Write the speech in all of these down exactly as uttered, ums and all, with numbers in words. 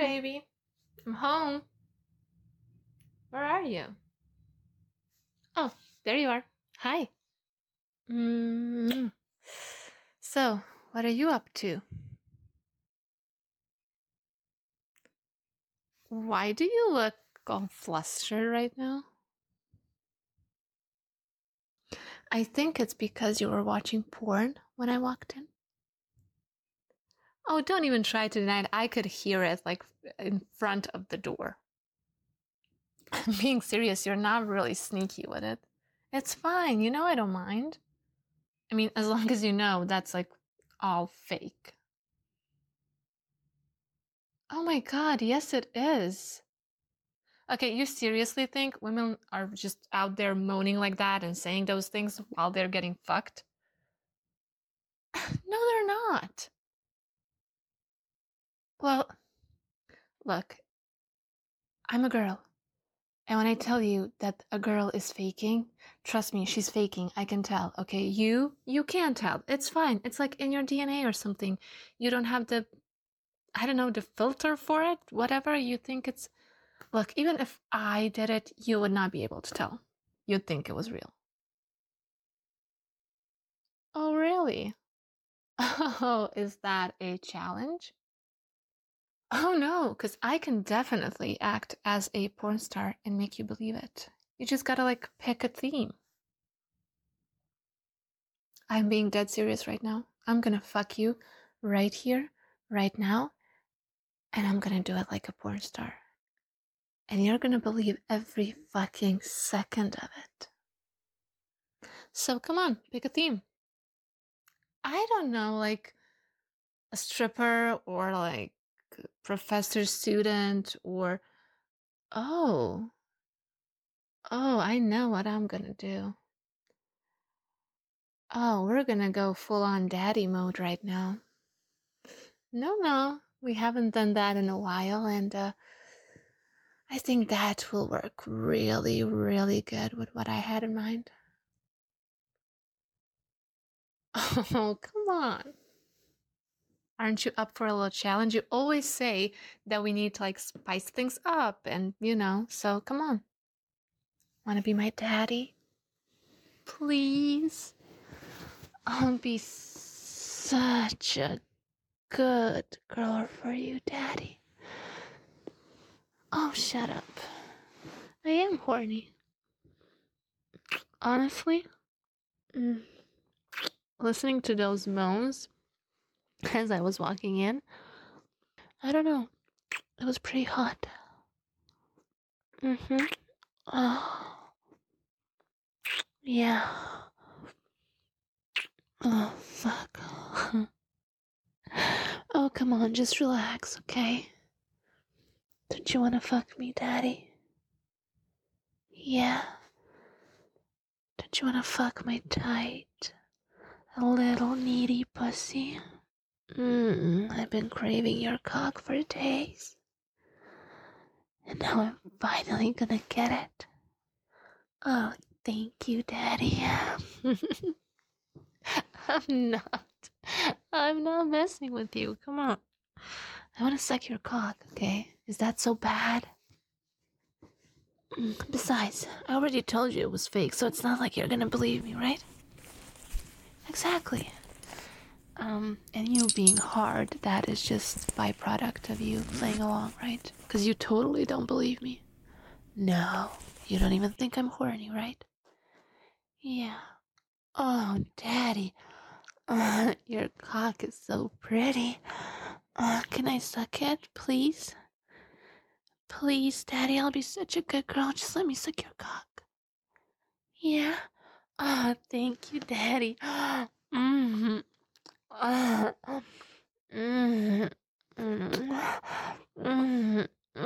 baby. I'm home. Where are you? Oh, there you are. Hi. Mm. So, what are you up to? Why do you look all flustered right now? I think it's because you were watching porn when I walked in. Oh, don't even try to deny it. I could hear it like in front of the door. I'm being serious. You're not really sneaky with it. It's fine. You know I don't mind. I mean, as long as you know that's like all fake. Oh my god, yes it is. Okay, you seriously think women are just out there moaning like that and saying those things while they're getting fucked? No, they're not. Well, look, I'm a girl. And when I tell you that a girl is faking, trust me, she's faking. I can tell. Okay, you, you can't tell. It's fine. It's like in your D N A or something. You don't have the, I don't know, the filter for it. Whatever you think it's. Look, even if I did it, you would not be able to tell. You'd think it was real. Oh, really? Oh, is that a challenge? Oh, no, because I can definitely act as a porn star and make you believe it. You just gotta, like, pick a theme. I'm being dead serious right now. I'm gonna fuck you right here, right now, and I'm gonna do it like a porn star. And you're gonna believe every fucking second of it. So come on, pick a theme. I don't know, like a stripper or like professor student or oh, oh, I know what I'm gonna do. Oh, we're gonna go full on daddy mode right now. No, no, we haven't done that in a while, and uh, I think that will work really, really good with what I had in mind. Oh, come on. Aren't you up for a little challenge? You always say that we need to like spice things up and, you know, so come on. Want to be my daddy? Please? I'll be such a good girl for you, daddy. Oh, shut up. I am horny. Honestly, mm, listening to those moans as I was walking in, I don't know. It was pretty hot. Mm-hmm. Oh, yeah. Oh, fuck. Oh, come on, just relax, okay? Don't you want to fuck me, daddy? Yeah. Don't you want to fuck my tight, little needy pussy? Mmm, I've been craving your cock for days. And now I'm finally gonna get it. Oh, thank you, daddy. I'm not. I'm not messing with you. Come on. I want to suck your cock, okay? Is that so bad? Besides, I already told you it was fake, so it's not like you're gonna believe me, right? Exactly. Um, and you being hard, that is just byproduct of you playing along, right? Because you totally don't believe me. No, you don't even think I'm horny, right? Yeah. Oh, daddy. Uh, your cock is so pretty. Uh, can I suck it, please? Please, daddy, I'll be such a good girl. Just let me suck your cock. Yeah. Ah, oh, thank you, daddy. Mm-hmm. Uh, mm-hmm. Mm-hmm.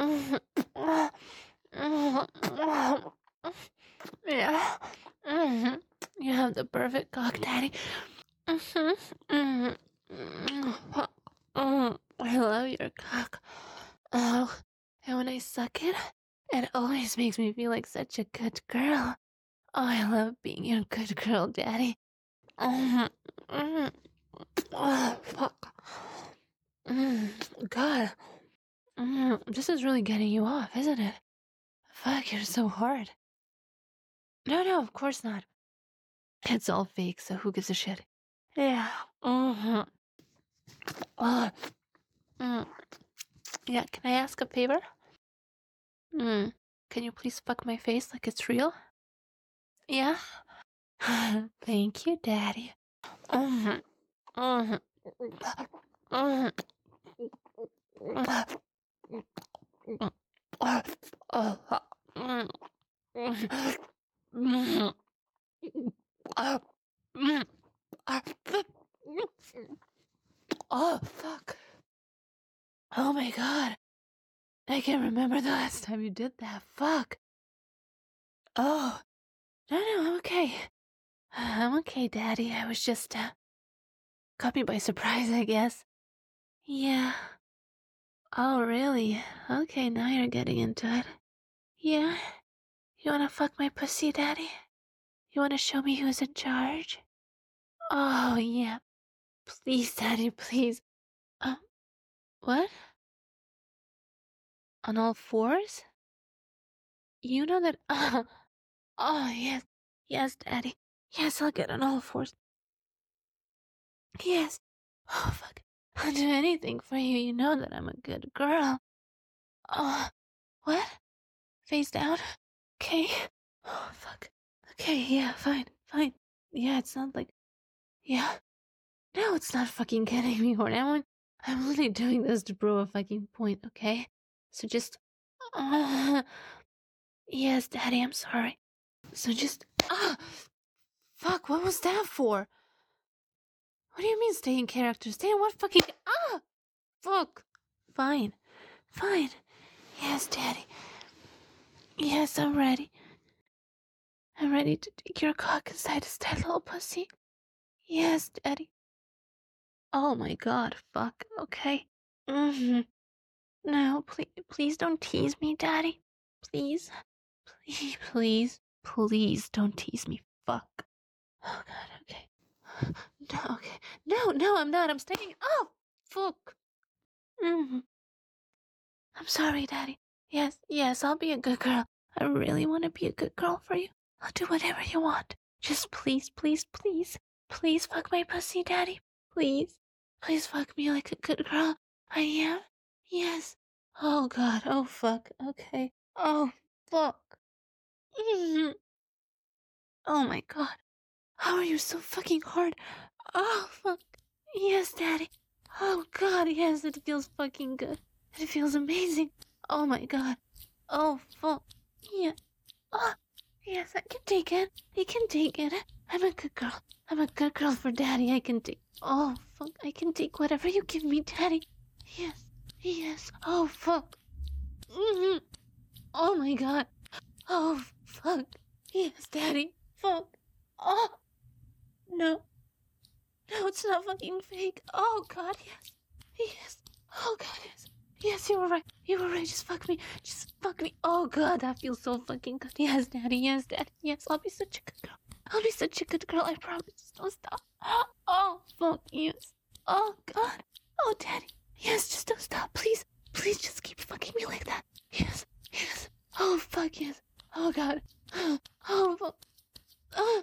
Mm-hmm. Yeah. Mm-hmm. You have the perfect cock, daddy. Mm-hmm. Mm-hmm. Mm, I love your cock. Oh, and when I suck it, it always makes me feel like such a good girl. Oh, I love being your good girl, daddy. Mm, mm, oh, fuck. Mm, God. Mm, this is really getting you off, isn't it? Fuck, you're so hard. No, no, of course not. It's all fake, so who gives a shit? Yeah. Mm-hmm. Uh, mm. Yeah, can I ask a favor? Mm. Can you please fuck my face like it's real? Yeah? Thank you, Daddy. Mm-hmm. Mm-hmm. Mm-hmm. Oh, fuck. Oh my god. I can't remember the last time you did that. Fuck. Oh. No, no, I'm okay. I'm okay, Daddy. I was just, uh, caught me by surprise, I guess. Yeah. Oh, really? Okay, now you're getting into it. Yeah? You wanna fuck my pussy, Daddy? You wanna show me who's in charge? Oh, yeah. Please, Daddy, please. Um, what? On all fours? You know that. Uh, oh, yes. Yes, Daddy. Yes, I'll get on all fours. Yes. Oh, fuck. I'll do anything for you. You know that I'm a good girl. Oh, what? Face down? Okay. Oh, fuck. Okay, yeah, fine, fine. Yeah, it's not like. Yeah. No, it's not fucking getting me horny. I'm, I'm only doing this to prove a fucking point, okay? So just. Uh, yes, Daddy, I'm sorry. So just. Ah! Fuck, what was that for? What do you mean stay in character? Stay in what fucking. Ah! Fuck. Fine. Fine. Yes, Daddy. Yes, I'm ready. I'm ready to take your cock inside this tight little pussy. Yes, Daddy. Oh my god, fuck. Okay. Mm-hmm. No, please, please don't tease me, Daddy. Please. Please, please. Please don't tease me. Fuck. Oh god, okay. No, okay. No, no, I'm not. I'm staying. Oh, fuck. Mm-hmm. I'm sorry, Daddy. Yes, yes, I'll be a good girl. I really want to be a good girl for you. I'll do whatever you want. Just please, please, please, please fuck my pussy, Daddy. Please. Please fuck me like a good girl. I am? Yes. Oh, God. Oh, fuck. Okay. Oh, fuck. Mhm. Oh, my God. How are you so fucking hard? Oh, fuck. Yes, Daddy. Oh, God, yes, it feels fucking good. It feels amazing. Oh, my God. Oh, fuck. Yeah. Oh, yes, I can take it. I can take it. I'm a good girl. I'm a good girl for Daddy. I can take. Oh, fuck. I can take whatever you give me, Daddy. Yes. Yes. Oh, fuck. Mm-hmm. Oh, my God. Oh, fuck. Yes, Daddy. Fuck. Oh. No. No, it's not fucking fake. Oh, God, yes. Yes. Oh, God, yes. Yes, you were right. You were right. Just fuck me. Just fuck me. Oh, God, that feels so fucking good. Yes, Daddy. Yes, Daddy. Yes, I'll be such a good girl. I'll be such a good girl. I promise. Just don't stop. Oh, fuck. Yes. Oh, God. Oh, Daddy. Yes, just don't stop. Please. Please just keep fucking me like that. Yes. Yes. Oh, fuck. Yes. Oh, God. Oh, fuck. Oh.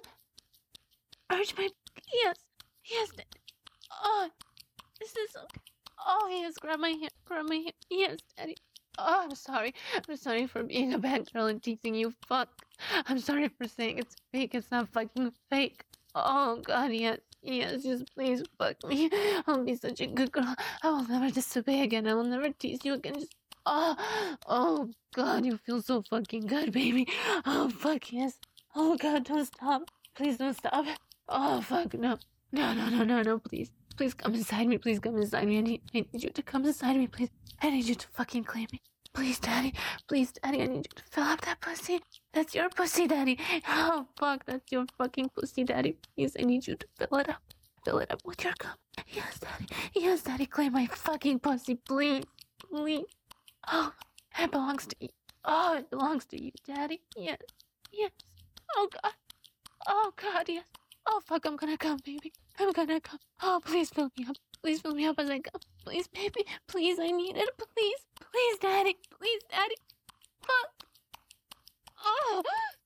Arch my. Yes. Yes, Daddy. Oh. Is this okay? Oh, yes, grab my hand, grab my hand. Yes, Daddy. Oh, I'm sorry. I'm sorry for being a bad girl and teasing you. Fuck. I'm sorry for saying it's fake. It's not fucking fake. Oh, God, yes. Yes, just please fuck me. I'll be such a good girl. I will never disobey again. I will never tease you again. Just. Oh, oh, God, you feel so fucking good, baby. Oh, fuck, yes. Oh, God, don't stop. Please don't stop. Oh, fuck, no. No, no, no, no, no, please. Please come inside me. Please come inside me. I need, I need you to come inside me, please. I need you to fucking claim me. Please, Daddy. Please, Daddy. I need you to fill up that pussy. That's your pussy, Daddy. Oh, fuck. That's your fucking pussy, Daddy. Please, I need you to fill it up. Fill it up with your cum. Yes, Daddy. Yes, Daddy. Claim my fucking pussy, please. Please. Oh, it belongs to you. Oh, it belongs to you, Daddy. Yes. Yes. Oh, God. Oh, God, yes. Oh, fuck, I'm gonna come, baby. I'm gonna come. Oh, please fill me up. Please fill me up as I come. Please, baby. Please, I need it. Please. Please, Daddy. Please, Daddy. Fuck. Oh.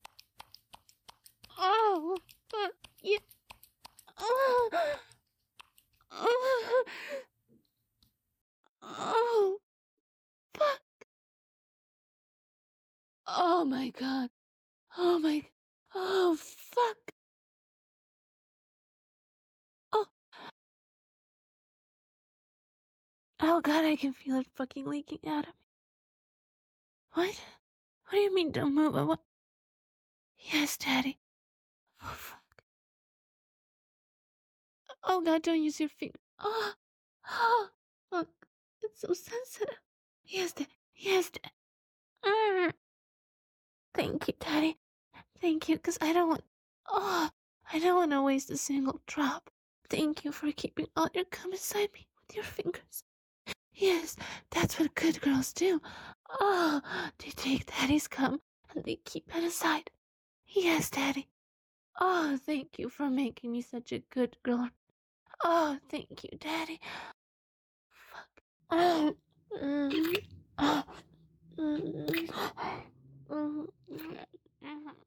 Oh. Fuck. Yeah. Oh. Oh. Oh. Fuck. Oh my god. Oh my. Oh, fuck. Oh. Oh god, I can feel it fucking leaking out of me. What? What do you mean don't move? What? Yes, Daddy. Oh, fuck. Oh god, don't use your finger. Oh. Oh. Fuck. It's so sensitive. Yes, Daddy. Yes, Daddy. Mm. Thank you, Daddy. Thank you, because I don't want. Oh, I don't want to waste a single drop. Thank you for keeping all your cum inside me with your fingers. Yes, that's what good girls do. Oh, they take Daddy's cum and they keep it aside. Yes, Daddy. Oh, thank you for making me such a good girl. Oh, thank you, Daddy. Fuck. Oh. Mm. Oh. Mm. Mm.